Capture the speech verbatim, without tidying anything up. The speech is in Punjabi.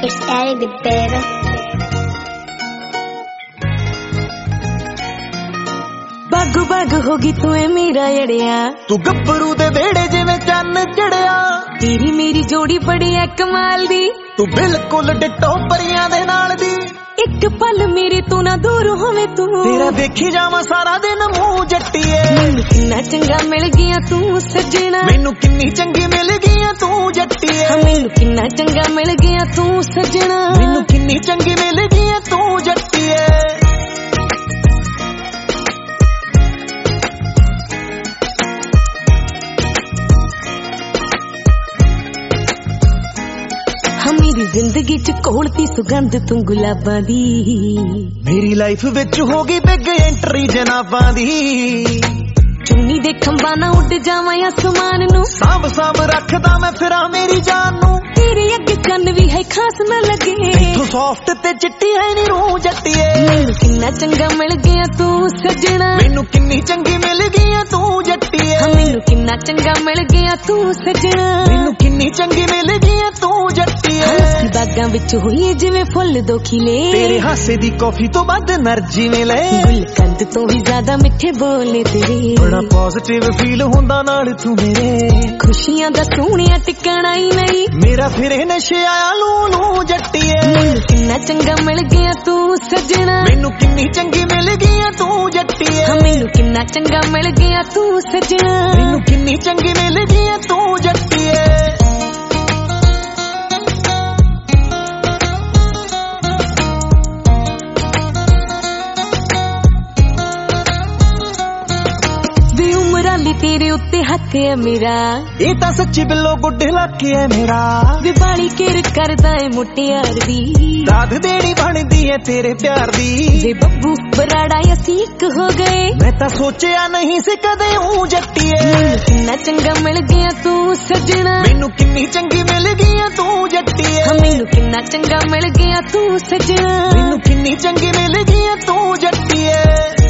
It's Ellie, baby. ਬਾਗੂ ਬਾਗੂ ਹੋ ਗਈ ਤੂੰ ਏ ਮੇਰਾ ਅੜਿਆ, ਤੂੰ ਗੱਭਰੂ ਦੇ ਵਿਹੜੇ ਜਿਵੇਂ ਚੰਨ ਚੜਿਆ। ਤੇਰੀ ਮੇਰੀ ਜੋੜੀ ਬੜੀ ਐ ਕਮਾਲ ਦੀ, ਤੂੰ ਬਿਲਕੁਲ ਡਿੱਟੋ ਪਰੀਆਂ ਦੇ ਨਾਲ ਦੀ। ਇੱਕ ਪਲ ਮੇਰੇ ਤੋਂ ਨਾ ਦੂਰ ਹੋਵੇਂ ਤੂੰ, ਤੇਰਾ ਦੇਖੀ ਜਾਵਾਂ ਸਾਰਾ ਦਿਨ ਮੂੰਹ ਜੱਟੀਏ। ਮੈਨੂੰ ਕਿੰਨਾ ਚੰਗਾ ਮਿਲ ਗਿਆ ਤੂੰ ਸੱਜਣਾ, ਮੈਨੂੰ ਕਿੰਨੀ ਚੰਗੀ ਮਿਲ ਗਈ ਤੂੰ ਜੱਟੀਏ। ਮੈਨੂੰ ਕਿੰਨਾ ਚੰਗਾ ਮਿਲ ਗਿਆ ਤੂੰ ਸੱਜਣਾ, ਮੈਨੂੰ ਕਿੰਨੀ ਚੰਗੀ ਮਿਲ ਗਈ ਤੂੰ ਜੱਟੀਏ। ਮੇਰੀ ਜ਼ਿੰਦਗੀ ਚ ਘੋਲਤੀ ਸੁਗੰਧ ਤੂੰ ਗੁਲਾਬਾਂ ਦੀ, ਮੇਰੀ ਲਾਈਫ ਵਿੱਚ ਹੋ ਗਈ ਬਿਗ ਐਂਟਰੀ ਜਨਾਬਾਂ ਦੀ। ਚੁੰਨੀ ਦੇ ਖੰਭਾਂ ਨਾ ਉੱਡ ਜਾਵਾਂ ਅਸਮਾਨ ਨੂੰ, ਸਾਂਭ ਸਾਂਭ ਰੱਖਦਾ ਮੈਂ ਫਿਰਾਂ ਮੇਰੀ ਜਾਨ ਨੂੰ। ਤੇਰੇ ਅੱਗੇ ਚੰਨ ਵੀ ਹੈ ਖਾਸ ਨਾ ਲੱਗੇ, ਤੂੰ ਸੌਫਟ ਤੇ ਚਿੱਟੀ ਹੈ ਨੀ ਰੂਹ ਜੱਟੀਏ। ਮੈਨੂੰ ਕਿੰਨਾ ਚੰਗਾ ਮਿਲ ਗਿਆ ਤੂੰ ਸੱਜਣਾ, ਮੈਨੂੰ ਕਿੰਨੀ ਚੰਗੀ ਮਿਲ ਗਈ ਤੂੰ ਜੱਟੀਏ। ਮੈਨੂੰ ਕਿੰਨਾ ਚੰਗਾ ਮਿਲ ਗਿਆ ਤੂੰ ਸੱਜਣਾ, ਮੈਨੂੰ ਕਿੰਨੀ ਚੰਗੀ ਮਿਲ ਗਈ ਤੂੰ ਜੱਟੀਏ। ਹੱਸੀ ਬਾਗਾਂ ਵਿੱਚ ਹੋਈ ਜਿਵੇਂ ਫੁੱਲ ਦੋ ਖਿਲੇ, ਤੇਰੇ ਹਾਸੇ ਦੀ ਕੌਫੀ ਤੋਂ ਵੱਧ એનર્ਜੀ ਮਿਲੇ। ਗੁਲਕੰਦ ਤੋਂ ਵੀ ਜ਼ਿਆਦਾ ਮਿੱਠੇ ਬੋਲੇ ਤੇਰੇ, ਬੜਾ ਪੋਜ਼ਿਟਿਵ ਫੀਲ ਹੁੰਦਾ ਨਾਲ ਤੂੰ ਮੇਰੇ। ਖੁਸ਼ੀਆਂ ਦਾ ਸੋਹਣਿਆ ਟਿਕਣਾ ਹੀ ਨਹੀਂ, ਮੇਰਾ ਫਿਰੇ ਨਸ਼ੇ ਆਇਆ ਲੂ ਲੂ ਜੱਟੀਏ। ਮੈਨੂੰ ਕਿੰਨਾ ਚੰਗਾ ਮਿਲ ਗਿਆ ਤੂੰ ਸੱਜਣਾ, ਮੈਨੂੰ ਕਿੰਨੀ ਚੰਗੀ ਮਿਲ ਗਈ ਤੂੰ ਜੱਟੀਏ। ਮੈਨੂੰ ਕਿੰਨਾ ਚੰਗਾ ਮਿਲ ਗਿਆ ਤੂੰ ਸੱਜਣਾ, ਮੈਨੂੰ ਕਿੰਨੀ ਚੰਗੀ ਮਿਲ ਗਈ ਤੂੰ ਜੱਟੀਏ। ਤੇਰੇ ਉੱਤੇ ਹੱਥ ਹੈ ਮੇਰਾ, ਇਹ ਤਾਂ ਸੱਚੀ ਬਿੱਲੋ ਗੁੱਡ ਲੱਕ ਹੈ ਮੇਰਾ। ਵੇ ਬਾਲੀ ਕੇਰ ਕਰਦਾ ਏ ਮੁਟਿਆਰ ਦੀ, ਦਾਦ ਦੇਣੀ ਬਣਦੀ ਹੈ ਤੇਰੇ ਪਿਆਰ ਦੀ। ਵੇ ਬੱਬੂ ਬਰਾੜਾ ਅਸੀਂ ਇੱਕ ਹੋ ਗਏ, ਮੈਂ ਤਾਂ ਸੋਚਿਆ ਨਹੀਂ ਸੀ ਕਦੇ ਊਂ ਜੱਟੀਏ। ਮੈਨੂੰ ਕਿੰਨਾ ਚੰਗਾ ਮਿਲ ਗਿਆ ਤੂੰ ਸੱਜਣਾ, ਮੈਨੂੰ ਕਿੰਨੀ ਚੰਗੀ ਮਿਲ ਗਈ ਤੂੰ ਜੱਟੀਏ। ਮੈਨੂੰ ਕਿੰਨਾ ਚੰਗਾ ਮਿਲ ਗਿਆ ਤੂੰ ਸੱਜਣਾ, ਮੈਨੂੰ ਕਿੰਨੀ ਚੰਗੀ ਮਿਲ ਗਈ ਤੂੰ ਜੱਟੀਏ।